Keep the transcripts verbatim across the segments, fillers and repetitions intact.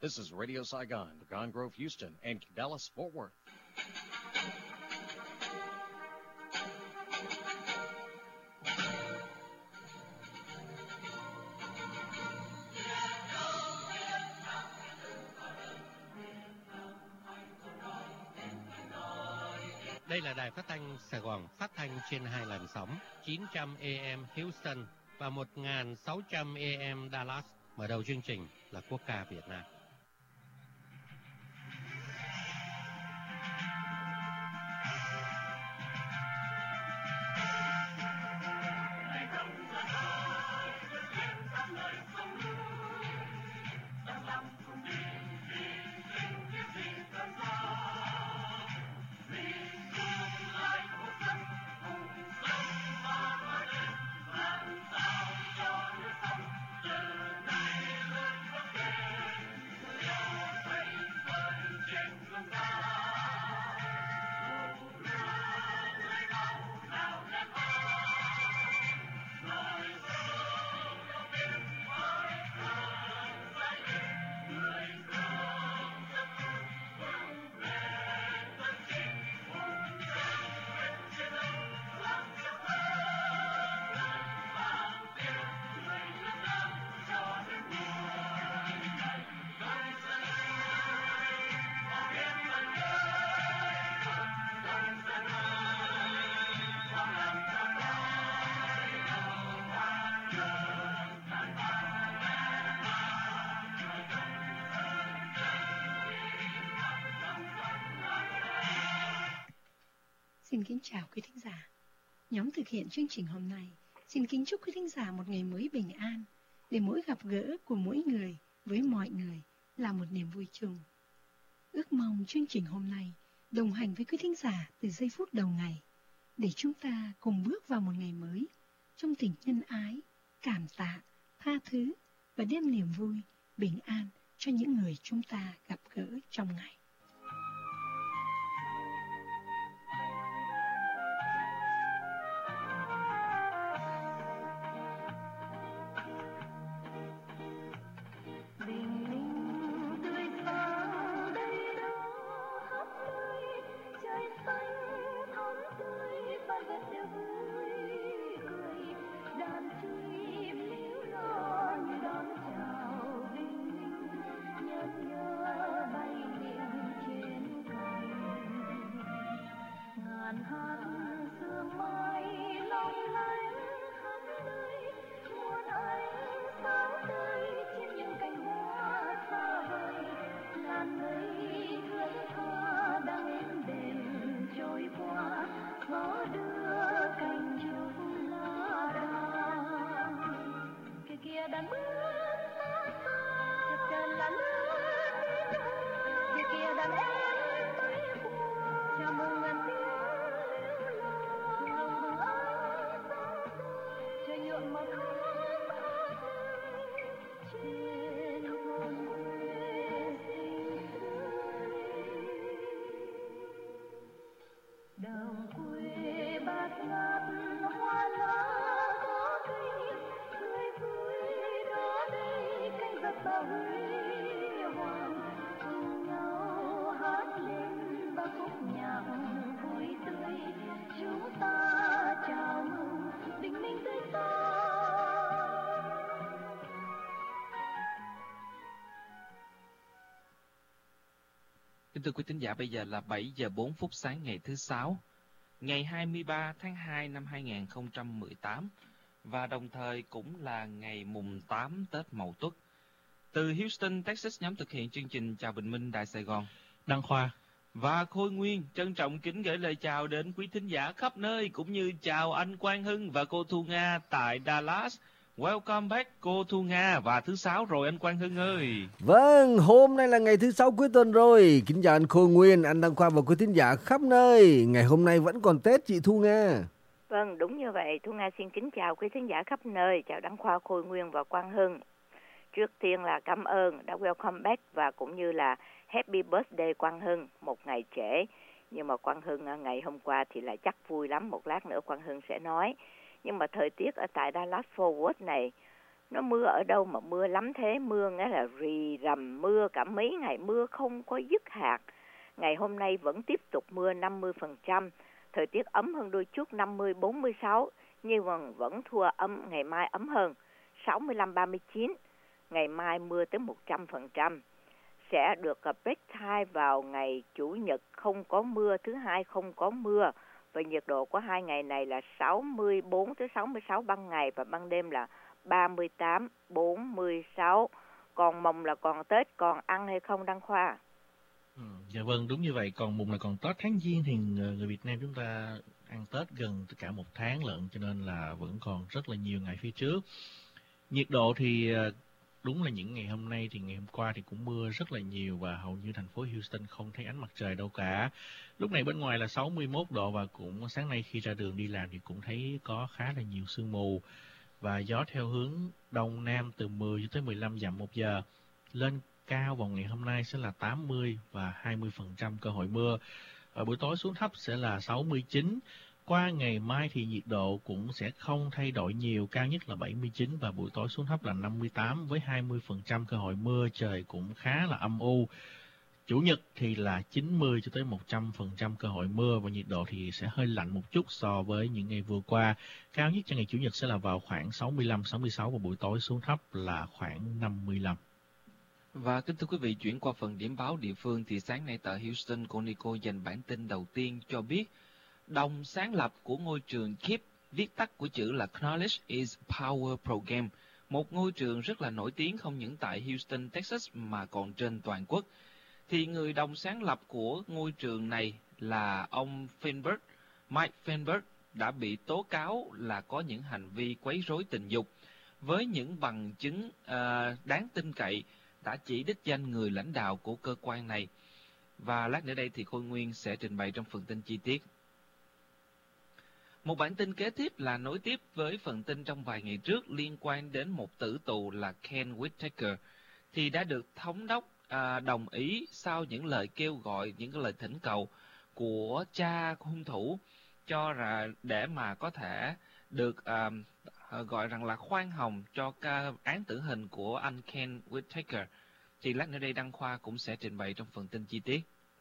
This is Radio Saigon, Gone Grove, Houston, and Dallas, Fort Worth. Đây là đài phát thanh Sài Gòn, phát thanh trên hai làn sóng chín trăm A M Houston và một nghìn sáu trăm A M Dallas. Mở đầu chương trình là quốc ca Việt Nam. Xin kính chào quý thính giả. Nhóm thực hiện chương trình hôm nay xin kính chúc quý thính giả một ngày mới bình an, để mỗi gặp gỡ của mỗi người với mọi người là một niềm vui chung. Ước mong chương trình hôm nay đồng hành với quý thính giả từ giây phút đầu ngày, để chúng ta cùng bước vào một ngày mới trong tình nhân ái, cảm tạ, tha thứ và đem niềm vui, bình an cho những người chúng ta gặp gỡ trong ngày. Kính thưa quý thính giả, bây giờ là bảy giờ bốn phút sáng ngày thứ Sáu, ngày hai mươi ba tháng hai năm hai nghìn không trăm mười tám, và đồng thời cũng là ngày mùng tám Tết Mậu Tuất. Từ Houston, Texas, nhóm thực hiện chương trình chào bình minh Đài Sài Gòn, Đăng Khoa và Khôi Nguyên trân trọng kính gửi lời chào đến quý thính giả khắp nơi, cũng như chào anh Quang Hưng và cô Thu Nga tại Dallas. Welcome back cô Thu Nga, và thứ Sáu rồi anh Quang Hưng ơi. Vâng, hôm nay là ngày thứ Sáu cuối tuần rồi. Kính chào anh Khôi Nguyên, anh Đăng Khoa và quý thính giả khắp nơi. Ngày hôm nay vẫn còn Tết chị Thu Nga. Vâng, đúng như vậy. Thu Nga xin kính chào quý thính giả khắp nơi, chào Đăng Khoa, Khôi Nguyên và Quang Hưng. Trước tiên là cảm ơn đã welcome back và cũng như là happy birthday Quang Hưng, một ngày trễ. Nhưng mà Quang Hưng ngày hôm qua thì lại chắc vui lắm, một lát nữa Quang Hưng sẽ nói. Nhưng mà thời tiết ở tại Dallas Fort Worth này Nó mưa ở đâu mà mưa lắm thế? Mưa nghĩa là rì rầm mưa cả mấy ngày, mưa không có dứt hạt. Ngày hôm nay vẫn tiếp tục mưa năm mươi phần trăm. Thời tiết ấm hơn đôi chút, năm mươi bốn mươi sáu, nhưng mà vẫn thua ấm, ngày mai ấm hơn, sáu mươi lăm ba mươi chín. Ngày mai mưa tới một trăm phần trăm. Sẽ được break time vào ngày Chủ nhật, không có mưa, thứ hai không có mưa. Và nhiệt độ của hai ngày này là sáu mươi bốn tới sáu mươi sáu ban ngày và ban đêm là ba mươi tám, bốn mươi sáu. Còn mồng là còn Tết, còn ăn hay không Đăng Khoa? Ừ, dạ vâng, đúng như vậy. Còn mùng là còn Tết. Tháng Giêng thì người Việt Nam chúng ta ăn Tết gần cả một tháng lận, cho nên là vẫn còn rất là nhiều ngày phía trước. Nhiệt độ thì đúng là những ngày hôm nay thì ngày hôm qua thì cũng mưa rất là nhiều và hầu như thành phố Houston không thấy ánh mặt trời đâu cả. Lúc này bên ngoài là sáu mươi mốt độ và cũng sáng nay khi ra đường đi làm thì cũng thấy có khá là nhiều sương mù. Và gió theo hướng đông nam từ mười cho tới mười lăm dặm một giờ. Lên cao vào ngày hôm nay sẽ là tám mươi và hai mươi phần trăm cơ hội mưa. Và buổi tối xuống thấp sẽ là sáu mươi chín. Qua ngày mai thì nhiệt độ cũng sẽ không thay đổi nhiều, cao nhất là bảy mươi chín và buổi tối xuống thấp là năm mươi tám với hai mươi phần trăm cơ hội mưa, trời cũng khá là âm u. Chủ nhật thì là chín mươi cho tới một trăm phần trăm cơ hội mưa và nhiệt độ thì sẽ hơi lạnh một chút so với những ngày vừa qua. Cao nhất cho ngày Chủ nhật sẽ là vào khoảng sáu mươi lăm sáu mươi sáu và buổi tối xuống thấp là khoảng năm mươi lăm. Và kính thưa quý vị, chuyển qua phần điểm báo địa phương thì sáng nay tại Houston, Conico dành bản tin đầu tiên cho biết đồng sáng lập của ngôi trường K I P, viết tắt của chữ là Knowledge is Power Program, một ngôi trường rất là nổi tiếng không những tại Houston, Texas mà còn trên toàn quốc. Thì người đồng sáng lập của ngôi trường này là ông Feinberg, Mike Feinberg, đã bị tố cáo là có những hành vi quấy rối tình dục. Với những bằng chứng uh, đáng tin cậy, đã chỉ đích danh người lãnh đạo của cơ quan này. Và lát nữa đây thì Khôi Nguyên sẽ trình bày trong phần tin chi tiết. Một bản tin kế tiếp là nối tiếp với phần tin trong vài ngày trước liên quan đến một tử tù là Ken Whitaker, thì đã được thống đốc à, đồng ý sau những lời kêu gọi, những cái lời thỉnh cầu của cha hung thủ cho ra để mà có thể được à, gọi rằng là khoan hồng cho ca án tử hình của anh Ken Whitaker. Thì lát nữa đây Đăng Khoa cũng sẽ trình bày trong phần tin chi tiết.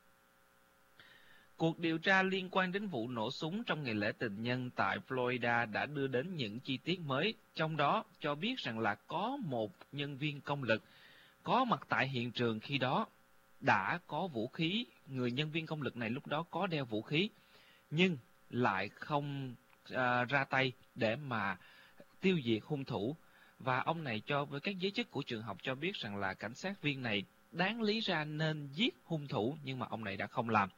Cuộc điều tra liên quan đến vụ nổ súng trong ngày lễ tình nhân tại Florida đã đưa đến những chi tiết mới, trong đó cho biết rằng là có một nhân viên công lực có mặt tại hiện trường khi đó đã có vũ khí. Người nhân viên công lực này lúc đó có đeo vũ khí, nhưng lại không uh, ra tay để mà tiêu diệt hung thủ. Và ông này cho với các giới chức của trường học cho biết rằng là cảnh sát viên này đáng lý ra nên giết hung thủ, nhưng mà ông này đã không làm.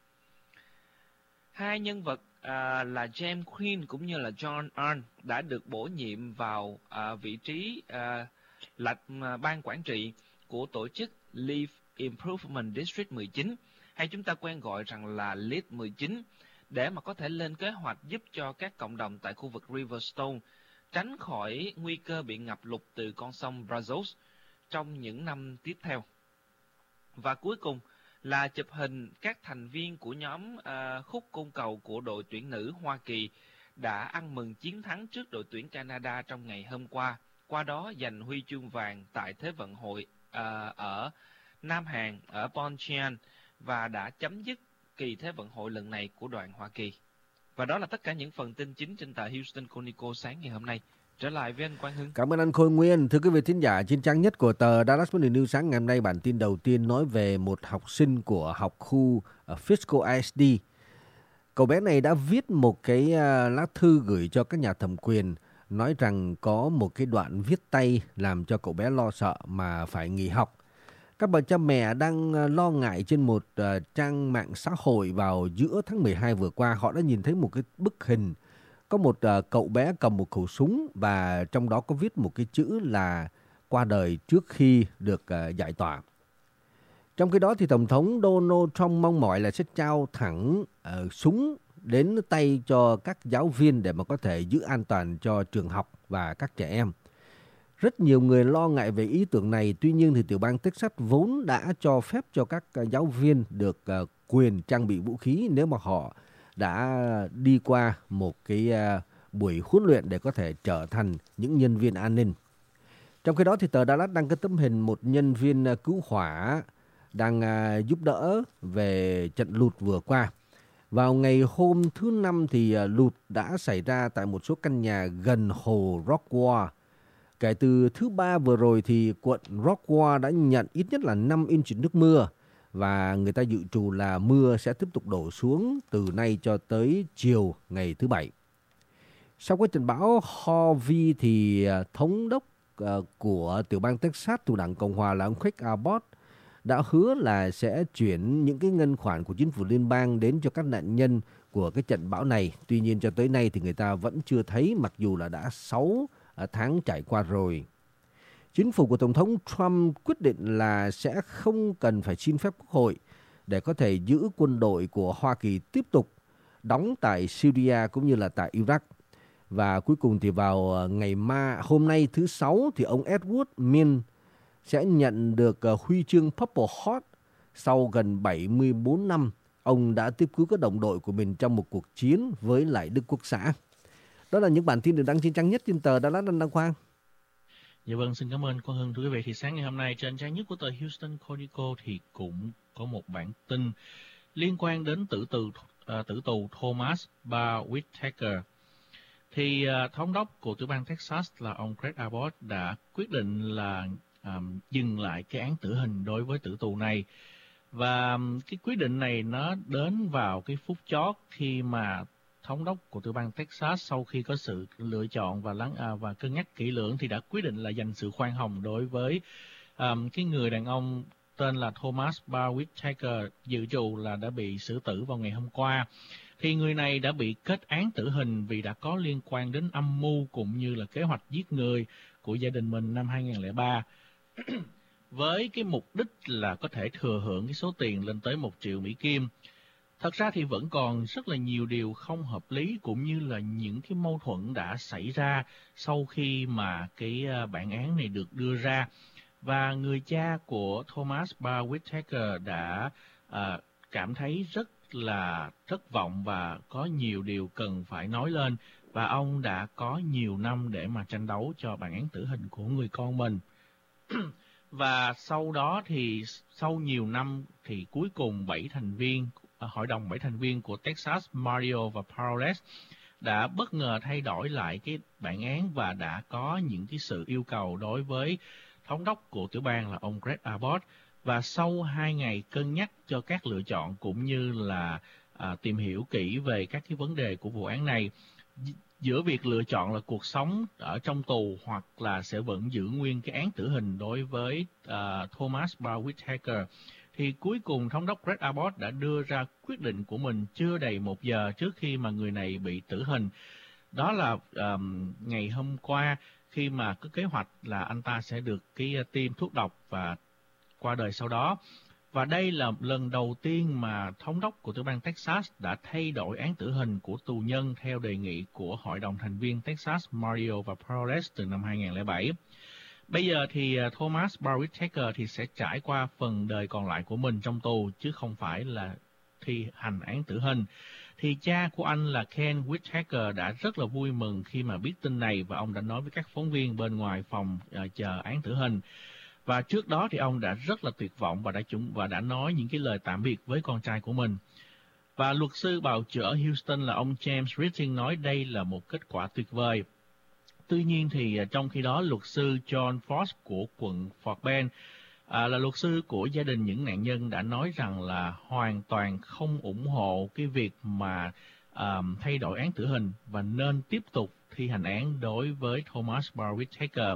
Hai nhân vật à, là James Quinn cũng như là John Arn đã được bổ nhiệm vào à, vị trí à, là à, ban quản trị của tổ chức Leaf Improvement District mười chín, hay chúng ta quen gọi rằng là Lead mười chín, để mà có thể lên kế hoạch giúp cho các cộng đồng tại khu vực Riverstone tránh khỏi nguy cơ bị ngập lụt từ con sông Brazos trong những năm tiếp theo. Và cuối cùng là chụp hình các thành viên của nhóm uh, khúc côn cầu của đội tuyển nữ Hoa Kỳ đã ăn mừng chiến thắng trước đội tuyển Canada trong ngày hôm qua, qua đó giành huy chương vàng tại Thế vận hội uh, ở Nam Hàn, ở Pyeongchang, và đã chấm dứt kỳ Thế vận hội lần này của đoàn Hoa Kỳ. Và đó là tất cả những phần tin chính trên tờ Houston Chronicle sáng ngày hôm nay. Trở lại với anh Quang Hưng. Cảm ơn anh Khôi Nguyên. Thưa quý vị thính giả, trên trang nhất của tờ Dallas Morning News sáng ngày hôm nay, bản tin đầu tiên nói về một học sinh của học khu Frisco i ét đê. Cậu bé này đã viết một cái lá thư gửi cho các nhà thẩm quyền, nói rằng có một cái đoạn viết tay làm cho cậu bé lo sợ mà phải nghỉ học. Các bậc cha mẹ đang lo ngại trên một trang mạng xã hội vào giữa tháng mười hai vừa qua. Họ đã nhìn thấy một cái bức hình, có một uh, cậu bé cầm một khẩu súng và trong đó có viết một cái chữ là qua đời trước khi được uh, giải tỏa. Trong khi đó thì Tổng thống Donald Trump mong mỏi là sẽ trao thẳng uh, súng đến tay cho các giáo viên để mà có thể giữ an toàn cho trường học và các trẻ em. Rất nhiều người lo ngại về ý tưởng này, tuy nhiên thì tiểu bang Texas vốn đã cho phép cho các uh, giáo viên được uh, quyền trang bị vũ khí nếu mà họ đã đi qua một cái uh, buổi huấn luyện để có thể trở thành những nhân viên an ninh. Trong khi đó thì tờ Dallas đăng cái tấm hình một nhân viên cứu hỏa đang giúp đỡ về trận lụt vừa qua. Vào ngày hôm thứ Năm thì lụt đã xảy ra tại một số căn nhà gần hồ Rockwall. Kể từ thứ Ba vừa rồi thì quận Rockwall đã nhận ít nhất là năm inch nước mưa và người ta dự trù là mưa sẽ tiếp tục đổ xuống từ nay cho tới chiều ngày thứ Bảy. Sau cái trận bão Harvey thì thống đốc của tiểu bang Texas thuộc đảng Cộng hòa là ông Greg Abbott đã hứa là sẽ chuyển những cái ngân khoản của chính phủ liên bang đến cho các nạn nhân của cái trận bão này. Tuy nhiên cho tới nay thì người ta vẫn chưa thấy, mặc dù là đã sáu tháng trải qua rồi. Chính phủ của Tổng thống Trump quyết định là sẽ không cần phải xin phép Quốc hội để có thể giữ quân đội của Hoa Kỳ tiếp tục đóng tại Syria cũng như là tại Iraq. Và cuối cùng thì vào ngày ma hôm nay thứ Sáu thì ông Edward Min sẽ nhận được huy chương Purple Heart sau gần bảy mươi tư năm ông đã tiếp cứu các đồng đội của mình trong một cuộc chiến với lại Đức Quốc xã. Đó là những bản tin được đăng trên trang nhất trên tờ Dallas Đăng Quang. Dạ vâng, xin cảm ơn Quang Hưng. Thưa quý vị, thì sáng ngày hôm nay trên trang nhất của tờ Houston Chronicle thì cũng có một bản tin liên quan đến tử tù, uh, tử tù Thomas Barr Whitaker. Thì uh, thống đốc của tiểu bang Texas là ông Greg Abbott đã quyết định là um, dừng lại cái án tử hình đối với tử tù này. Và um, cái quyết định này nó đến vào cái phút chót khi mà thống đốc của tiểu bang Texas sau khi có sự lựa chọn và lắng à, và cân nhắc kỹ lưỡng thì đã quyết định là dành sự khoan hồng đối với um, cái người đàn ông tên là Thomas Barr Whitaker dự trù là đã bị xử tử vào ngày hôm qua. Thì người này đã bị kết án tử hình vì đã có liên quan đến âm mưu cũng như là kế hoạch giết người của gia đình mình năm hai không không ba. Với cái mục đích là có thể thừa hưởng cái số tiền lên tới một triệu Mỹ Kim. Thật ra thì vẫn còn rất là nhiều điều không hợp lý cũng như là những cái mâu thuẫn đã xảy ra sau khi mà cái bản án này được đưa ra. Và người cha của Thomas Barr Whitaker đã à, cảm thấy rất là thất vọng và có nhiều điều cần phải nói lên. Và ông đã có nhiều năm để mà tranh đấu cho bản án tử hình của người con mình. Và sau đó thì sau nhiều năm thì cuối cùng bảy thành viên Hội đồng bảy thành viên của Texas, Mario và Parles đã bất ngờ thay đổi lại cái bản án và đã có những cái sự yêu cầu đối với thống đốc của tiểu bang là ông Greg Abbott. Và sau hai ngày cân nhắc cho các lựa chọn cũng như là à, tìm hiểu kỹ về các cái vấn đề của vụ án này, giữa việc lựa chọn là cuộc sống ở trong tù hoặc là sẽ vẫn giữ nguyên cái án tử hình đối với uh, Thomas Barr Whitaker, thì cuối cùng thống đốc Greg Abbott đã đưa ra quyết định của mình chưa đầy một giờ trước khi mà người này bị tử hình. Đó là um, ngày hôm qua khi mà có kế hoạch là anh ta sẽ được cái tiêm thuốc độc và qua đời sau đó. Và đây là lần đầu tiên mà thống đốc của tiểu bang Texas đã thay đổi án tử hình của tù nhân theo đề nghị của Hội đồng thành viên Texas, Mario và Parles từ năm hai không không bảy. Bây giờ thì Thomas Barr Whitaker thì sẽ trải qua phần đời còn lại của mình trong tù chứ không phải là thi hành án tử hình. Thì cha của anh là Ken Whitaker đã rất là vui mừng khi mà biết tin này và ông đã nói với các phóng viên bên ngoài phòng uh, chờ án tử hình. Và trước đó thì ông đã rất là tuyệt vọng và đã chúng và đã nói những cái lời tạm biệt với con trai của mình. Và luật sư bào chữa Houston là ông James Ritting nói đây là một kết quả tuyệt vời. Tuy nhiên thì trong khi đó luật sư John Fox của quận Fort Bend à, là luật sư của gia đình những nạn nhân đã nói rằng là hoàn toàn không ủng hộ cái việc mà à, thay đổi án tử hình và nên tiếp tục thi hành án đối với Thomas Barr Whitaker.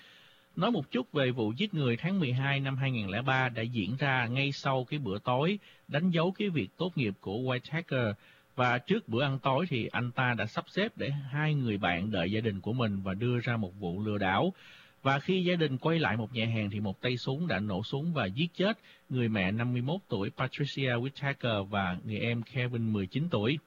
Nói một chút về vụ giết người tháng mười hai năm hai không không ba đã diễn ra ngay sau cái bữa tối đánh dấu cái việc tốt nghiệp của Whitaker. Và trước bữa ăn tối thì anh ta đã sắp xếp để hai người bạn đợi gia đình của mình và đưa ra một vụ lừa đảo. Và khi gia đình quay lại một nhà hàng thì một tay súng đã nổ súng và giết chết người mẹ năm mươi mốt tuổi Patricia Whitaker và người em Kevin mười chín tuổi.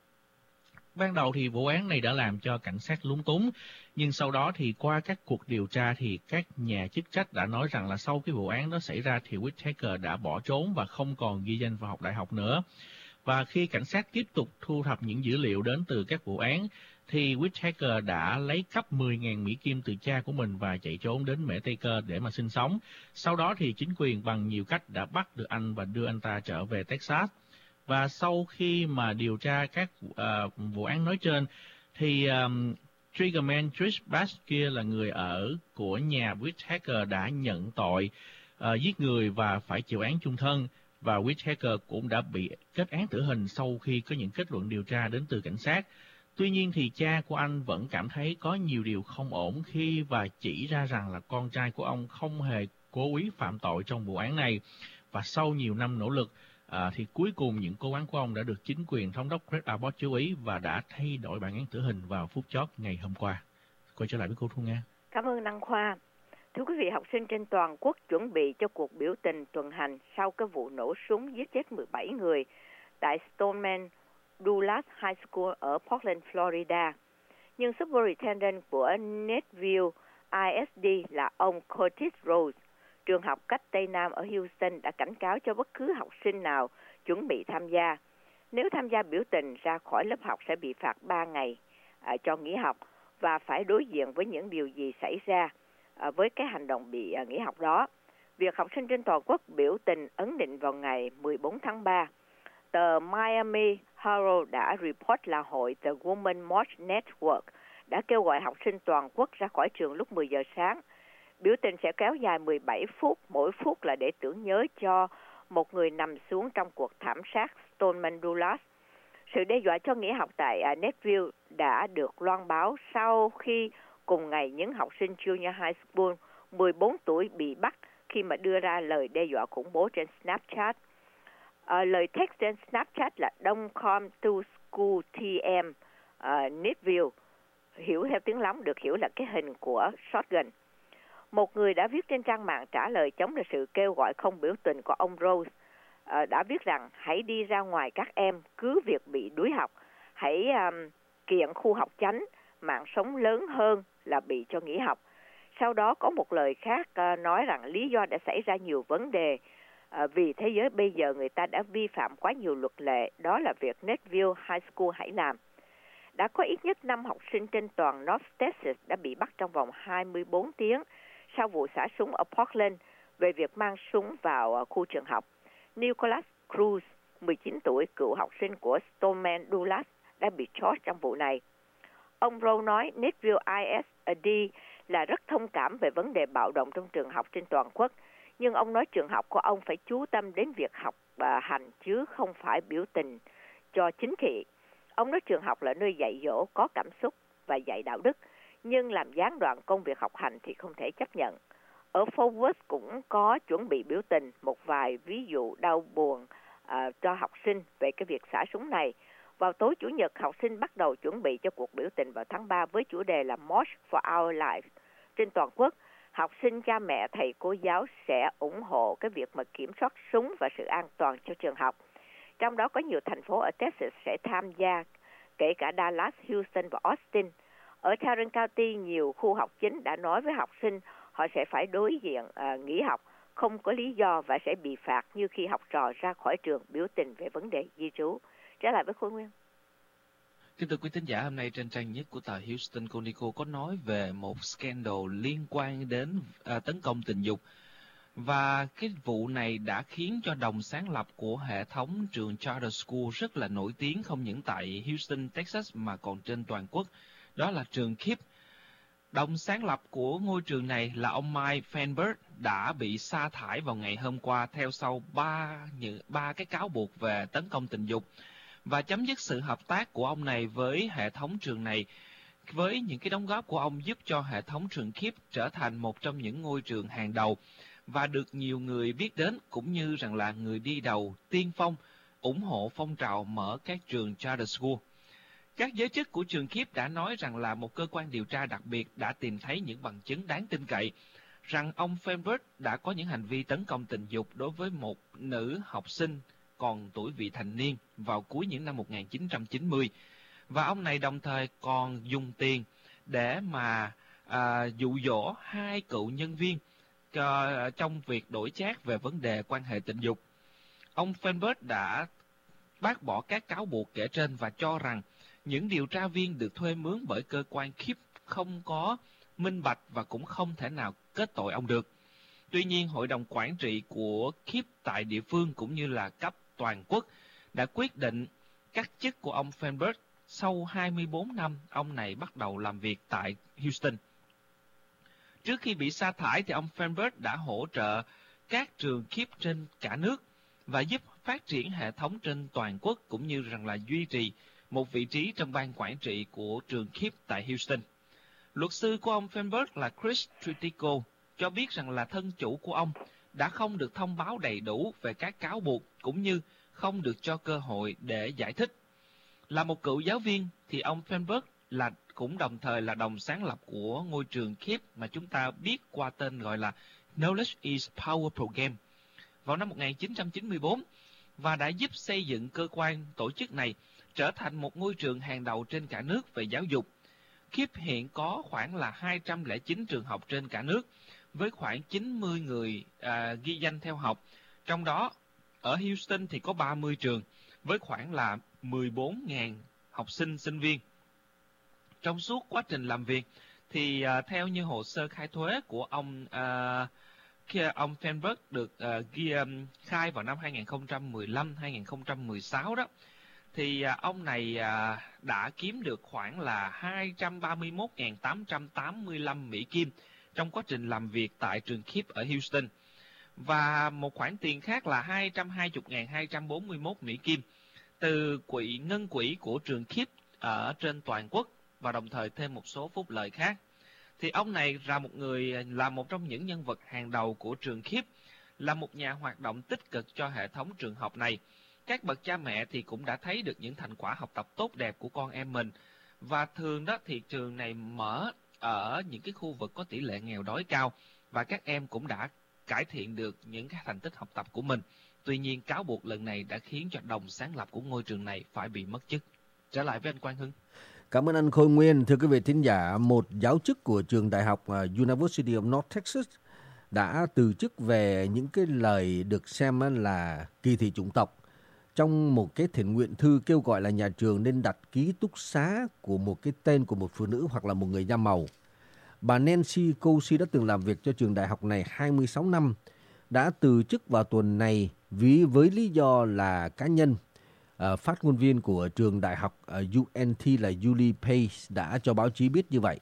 Ban đầu thì vụ án này đã làm cho cảnh sát lúng túng, nhưng sau đó thì qua các cuộc điều tra thì các nhà chức trách đã nói rằng là sau cái vụ án đó xảy ra thì Whitaker đã bỏ trốn và không còn ghi danh vào học đại học nữa. Và khi cảnh sát tiếp tục thu thập những dữ liệu đến từ các vụ án thì Whittaker đã lấy cắp mười nghìn Mỹ Kim từ cha của mình và chạy trốn đến Mễ Tây Cơ để mà sinh sống. Sau đó thì chính quyền bằng nhiều cách đã bắt được anh và đưa anh ta trở về Texas. Và sau khi mà điều tra các uh, vụ án nói trên, thì um, Triggerman Trish Bass kia là người ở của nhà Whittaker đã nhận tội uh, giết người và phải chịu án chung thân. Và Whittaker cũng đã bị kết án tử hình sau khi có những kết luận điều tra đến từ cảnh sát. Tuy nhiên thì cha của anh vẫn cảm thấy có nhiều điều không ổn khi và chỉ ra rằng là con trai của ông không hề cố ý phạm tội trong vụ án này. Và sau nhiều năm nỗ lực, à, thì cuối cùng những cố gắng của ông đã được chính quyền thống đốc Greg Abbott chú ý và đã thay đổi bản án tử hình vào phút chót ngày hôm qua. Quay trở lại với cô Thu Nga. Cảm ơn Đăng Khoa. Thưa quý vị, học sinh trên toàn quốc chuẩn bị cho cuộc biểu tình tuần hành sau cái vụ nổ súng giết chết mười bảy người tại Stoneman Douglas High School ở Portland, Florida. Nhưng Superintendent của Nettville I S D là ông Curtis Rose, trường học cách Tây Nam ở Houston, đã cảnh cáo cho bất cứ học sinh nào chuẩn bị tham gia. Nếu tham gia biểu tình ra khỏi lớp học sẽ bị phạt ba ngày à, cho nghỉ học và phải đối diện với những điều gì xảy ra à, với cái hành động bị à, nghỉ học đó. Việc học sinh trên toàn quốc biểu tình ấn định vào ngày mười bốn tháng ba. Tờ Miami Herald đã report là hội The Women March Network đã kêu gọi học sinh toàn quốc ra khỏi trường lúc mười giờ sáng. Biểu tình sẽ kéo dài mười bảy phút, mỗi phút là để tưởng nhớ cho một người nằm xuống trong cuộc thảm sát Stoneman Douglas. Sự đe dọa cho nghỉ học tại Nettville đã được loan báo sau khi cùng ngày những học sinh Junior High School mười bốn tuổi bị bắt khi mà đưa ra lời đe dọa khủng bố trên Snapchat. À, lời text trên Snapchat là Don't come to school T M uh, Nettville, hiểu theo tiếng lóng được hiểu là cái hình của shotgun. Một người đã viết trên trang mạng trả lời chống lại sự kêu gọi không biểu tình của ông Rose, à, đã viết rằng hãy đi ra ngoài các em, cứ việc bị đuổi học, hãy um, kiện khu học chánh, mạng sống lớn hơn là bị cho nghỉ học. Sau đó có một lời khác uh, nói rằng lý do đã xảy ra nhiều vấn đề À, vì thế giới bây giờ người ta đã vi phạm quá nhiều luật lệ, đó là việc Nettville High School hãy làm. Đã có ít nhất năm học sinh trên toàn North Texas đã bị bắt trong vòng hai mươi bốn tiếng sau vụ xả súng ở Portland về việc mang súng vào uh, khu trường học. Nicholas Cruz, mười chín tuổi, cựu học sinh của Stoneman Douglas, đã bị charged trong vụ này. Ông Rowe nói Nettville I S D là rất thông cảm về vấn đề bạo động trong trường học trên toàn quốc, nhưng ông nói trường học của ông phải chú tâm đến việc học và hành chứ không phải biểu tình cho chính trị. Ông nói trường học là nơi dạy dỗ có cảm xúc và dạy đạo đức, nhưng làm gián đoạn công việc học hành thì không thể chấp nhận. Ở Fort Worth cũng có chuẩn bị biểu tình, một vài ví dụ đau buồn uh, cho học sinh về cái việc xả súng này. Vào tối Chủ nhật, học sinh bắt đầu chuẩn bị cho cuộc biểu tình vào tháng ba với chủ đề là March for Our Lives. Trên toàn quốc, học sinh, cha mẹ, thầy, cô giáo sẽ ủng hộ cái việc mà kiểm soát súng và sự an toàn cho trường học. Trong đó có nhiều thành phố ở Texas sẽ tham gia, kể cả Dallas, Houston và Austin. Ở Tarrant County, nhiều khu học chính đã nói với học sinh họ sẽ phải đối diện uh, nghỉ học không có lý do và sẽ bị phạt như khi học trò ra khỏi trường biểu tình về vấn đề di trú. Trở lại với Khôi Nguyên. Kính thưa quý thính giả, hôm nay trên trang nhất của tờ Houston Chronicle có nói về một scandal liên quan đến uh, tấn công tình dục. Và cái vụ này đã khiến cho đồng sáng lập của hệ thống trường Charter School rất là nổi tiếng, không những tại Houston, Texas mà còn trên toàn quốc. Đó là trường KIPP. Đồng sáng lập của ngôi trường này là ông Mike Feinberg đã bị sa thải vào ngày hôm qua theo sau ba, những, ba cái cáo buộc về tấn công tình dục. Và chấm dứt sự hợp tác của ông này với hệ thống trường này, với những cái đóng góp của ông giúp cho hệ thống trường KIPP trở thành một trong những ngôi trường hàng đầu và được nhiều người biết đến, cũng như rằng là người đi đầu tiên phong ủng hộ phong trào mở các trường Charter School. Các giới chức của trường KIPP đã nói rằng là một cơ quan điều tra đặc biệt đã tìm thấy những bằng chứng đáng tin cậy rằng ông Feinberg đã có những hành vi tấn công tình dục đối với một nữ học sinh còn tuổi vị thành niên vào cuối những năm một nghìn chín trăm chín mươi. Và ông này đồng thời còn dùng tiền để mà à, dụ dỗ hai cựu nhân viên cho, trong việc đổi chác về vấn đề quan hệ tình dục. Ông Feinberg đã bác bỏ các cáo buộc kể trên và cho rằng những điều tra viên được thuê mướn bởi cơ quan Keep không có minh bạch và cũng không thể nào kết tội ông được. Tuy nhiên, hội đồng quản trị của Keep tại địa phương cũng như là cấp toàn quốc đã quyết định cắt chức của ông Feinberg. Sau hai mươi bốn năm, ông này bắt đầu làm việc tại Houston. Trước khi bị sa thải thì ông Feinberg đã hỗ trợ các trường Keep trên cả nước và giúp phát triển hệ thống trên toàn quốc, cũng như rằng là duy trì một vị trí trong ban quản trị của trường Keep tại Houston. Luật sư của ông Feinberg là Chris Tritico cho biết rằng là thân chủ của ông đã không được thông báo đầy đủ về các cáo buộc, cũng như không được cho cơ hội để giải thích. Là một cựu giáo viên thì ông Feinberg là cũng đồng thời là đồng sáng lập của ngôi trường Keep mà chúng ta biết qua tên gọi là Knowledge is Power Program vào năm một nghìn chín trăm chín mươi tư, và đã giúp xây dựng cơ quan tổ chức này trở thành một ngôi trường hàng đầu trên cả nước về giáo dục. Keep hiện có khoảng là hai trăm lẻ chín trường học trên cả nước, với khoảng chín mươi người à, ghi danh theo học. Trong đó, ở Houston thì có ba mươi trường, với khoảng là mười bốn nghìn học sinh, sinh viên. Trong suốt quá trình làm việc, thì à, theo như hồ sơ khai thuế của ông à, ông Feinberg được à, ghi um, khai vào năm hai nghìn không trăm mười lăm hai nghìn không trăm mười sáu đó, thì à, ông này à, đã kiếm được khoảng là hai trăm ba mươi mốt nghìn tám trăm tám mươi lăm Mỹ Kim trong quá trình làm việc tại trường Keep ở Houston, và một khoản tiền khác là hai trăm hai mươi nghìn hai trăm bốn mươi mốt Mỹ Kim từ quỹ ngân quỹ của trường Keep ở trên toàn quốc, và đồng thời thêm một số phúc lợi khác. Thì ông này là một người là một trong những nhân vật hàng đầu của trường Keep, là một nhà hoạt động tích cực cho hệ thống trường học này. Các bậc cha mẹ thì cũng đã thấy được những thành quả học tập tốt đẹp của con em mình, và thường đó thì trường này mở ở những cái khu vực có tỷ lệ nghèo đói cao, và các em cũng đã cải thiện được những cái thành tích học tập của mình. Tuy nhiên, cáo buộc lần này đã khiến cho đồng sáng lập của ngôi trường này phải bị mất chức. Trở lại với anh Quang Hưng. Cảm ơn anh Khôi Nguyên. Thưa quý vị thính giả, một giáo chức của trường đại học University of North Texas đã từ chức về những cái lời được xem là kỳ thị chủng tộc trong một cái thiện nguyện thư kêu gọi là nhà trường nên đặt ký túc xá của một cái tên của một phụ nữ hoặc là một người da màu. Bà Nancy Cousy đã từng làm việc cho trường đại học này hai mươi sáu năm, đã từ chức vào tuần này vì với lý do là cá nhân. À, phát ngôn viên của trường đại học uh, U N T là Julie Pace đã cho báo chí biết như vậy.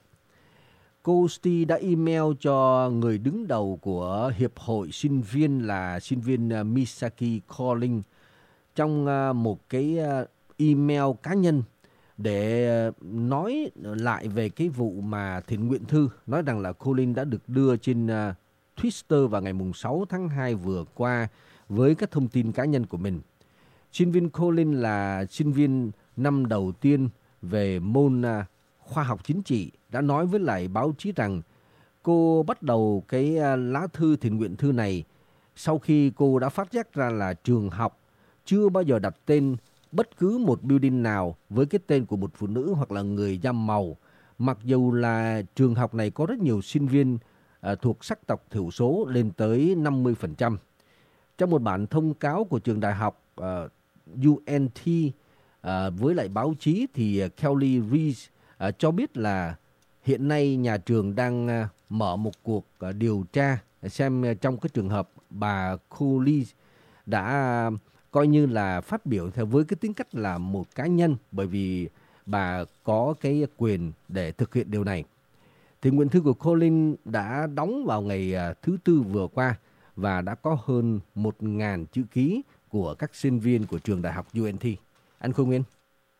Cousy đã email cho người đứng đầu của hiệp hội sinh viên là sinh viên uh, Misaki Collins trong uh, một cái uh, email cá nhân để uh, nói lại về cái vụ mà thiện nguyện thư, nói rằng là Collins đã được đưa trên uh, Twitter vào ngày sáu tháng hai vừa qua với các thông tin cá nhân của mình. Sinh viên Collins là sinh viên năm đầu tiên về môn uh, khoa học chính trị, đã nói với lại báo chí rằng cô bắt đầu cái uh, lá thư thiện nguyện thư này sau khi cô đã phát giác ra là trường học chưa bao giờ đặt tên bất cứ một building nào với cái tên của một phụ nữ hoặc là người da màu, mặc dù là trường học này có rất nhiều sinh viên uh, thuộc sắc tộc thiểu số lên tới năm mươi phần trăm. Trong một bản thông cáo của trường đại học uh, U N T uh, với lại báo chí thì uh, Kelly Reese uh, cho biết là hiện nay nhà trường đang uh, mở một cuộc uh, điều tra xem uh, trong cái trường hợp bà Cooley đã uh, coi như là phát biểu theo với cái tính cách là một cá nhân, bởi vì bà có cái quyền để thực hiện điều này. Thì nguyện thư của Colin đã đóng vào ngày uh, thứ Tư vừa qua và đã có hơn một nghìn chữ ký của các sinh viên của trường đại học U N T. Anh Khôi Nguyên.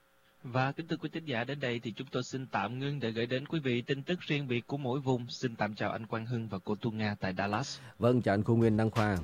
Và kính thưa quý thính giả, đến đây thì chúng tôi xin tạm ngưng để gửi đến quý vị tin tức riêng biệt của mỗi vùng. Xin tạm chào anh Quang Hưng và cô Tu Nga tại Dallas. Vâng, chào anh Khôi Nguyên, Đăng Khoa.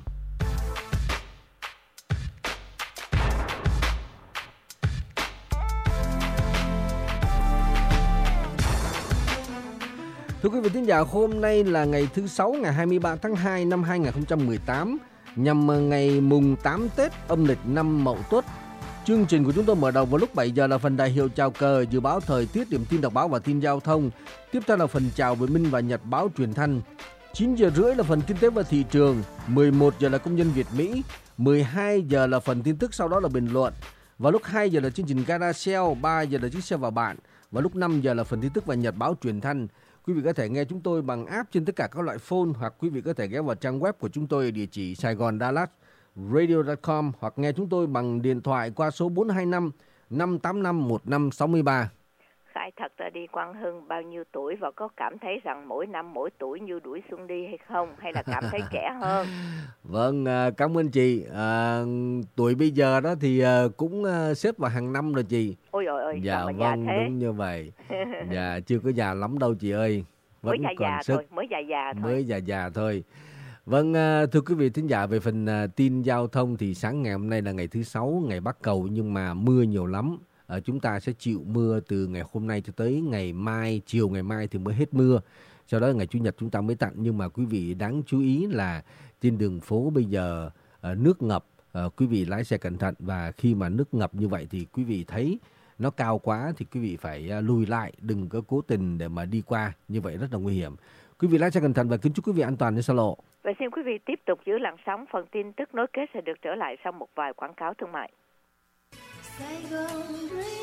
Thưa quý vị thính giả, hôm nay là ngày thứ Sáu, ngày hai mươi ba tháng hai năm hai nghìn không trăm mười tám, nhằm ngày mùng tám Tết âm lịch năm Mậu Tuất. Chương trình của chúng tôi mở đầu vào lúc bảy giờ là phần đại hiệu chào cờ, dự báo thời tiết, điểm tin đọc báo và tin giao thông. Tiếp theo là phần chào Việt Minh và Nhật báo truyền thanh. chín giờ rưỡi là phần kinh tế và thị trường, mười một giờ là công nhân Việt Mỹ, mười hai giờ là phần tin tức, sau đó là bình luận. Vào lúc hai giờ là chương trình Carousel, ba giờ là chiếc xe vào bạn. Và lúc năm giờ là phần tin tức và nhật báo truyền thanh. Quý vị có thể nghe chúng tôi bằng app trên tất cả các loại phone, hoặc quý vị có thể ghé vào trang web của chúng tôi ở địa chỉ Saigon Dallas Radio chấm com, hoặc nghe chúng tôi bằng điện thoại qua số bốn hai năm năm tám năm một năm sáu ba. Khai thật ra đi, Quang Hưng bao nhiêu tuổi và có cảm thấy rằng mỗi năm mỗi tuổi như đuổi xuân đi hay không, hay là cảm thấy trẻ hơn? Vâng, cảm ơn chị. À, tuổi bây giờ đó thì cũng xếp vào hàng năm rồi chị. Ôi ôi ôi, dạ sao mà vâng, già thế? đúng như vậy. Dạ, chưa có già lắm đâu chị ơi. Vẫn mới già còn già sức. thôi, mới già già thôi. Mới già già thôi. Vâng, thưa quý vị thính giả, về phần tin giao thông thì sáng ngày hôm nay là ngày thứ sáu, ngày Bắc Cầu, nhưng mà mưa nhiều lắm. À, chúng ta sẽ chịu mưa từ ngày hôm nay cho tới ngày mai, chiều ngày mai thì mới hết mưa. Sau đó ngày Chủ nhật chúng ta mới tạnh. Nhưng mà quý vị đáng chú ý là trên đường phố bây giờ à, nước ngập, à, quý vị lái xe cẩn thận. Và khi mà nước ngập như vậy thì quý vị thấy nó cao quá thì quý vị phải à, lùi lại, đừng có cố tình để mà đi qua, như vậy rất là nguy hiểm. Quý vị lái xe cẩn thận và kính chúc quý vị an toàn trên xa lộ. Và xin quý vị tiếp tục giữ làn sóng, phần tin tức nối kết sẽ được trở lại sau một vài quảng cáo thương mại. Sài Gòn